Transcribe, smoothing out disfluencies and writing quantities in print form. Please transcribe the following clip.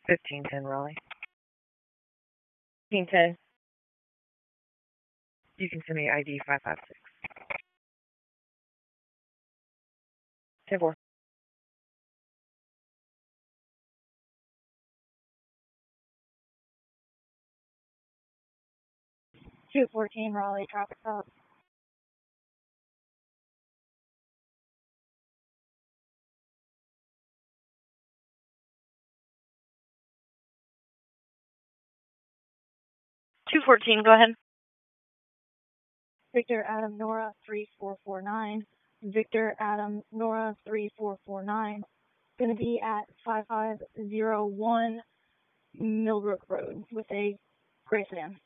1510 Raleigh. 1510. You can send me ID 556. 10-4. 214 Raleigh, traffic stop. Go ahead. Victor Adam Nora 3449. Victor Adam Nora 3449. Going to be at 5501 Millbrook Road with a gray sedan.